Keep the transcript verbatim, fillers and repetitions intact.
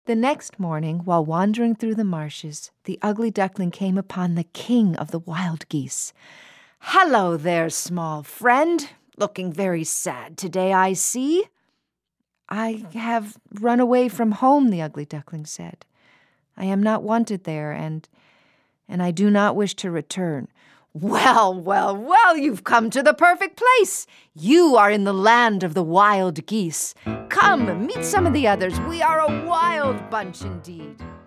The next morning, while wandering through the marshes, the ugly duckling came upon the king of the wild geese. "Hello there, small friend. Looking very sad today, I see." "I have run away from home," the ugly duckling said. "I am not wanted there, and and I do not wish to return." "Well, well, well, you've come to the perfect place. You are in the land of the wild geese. Come, meet some of the others. We are a wild bunch indeed."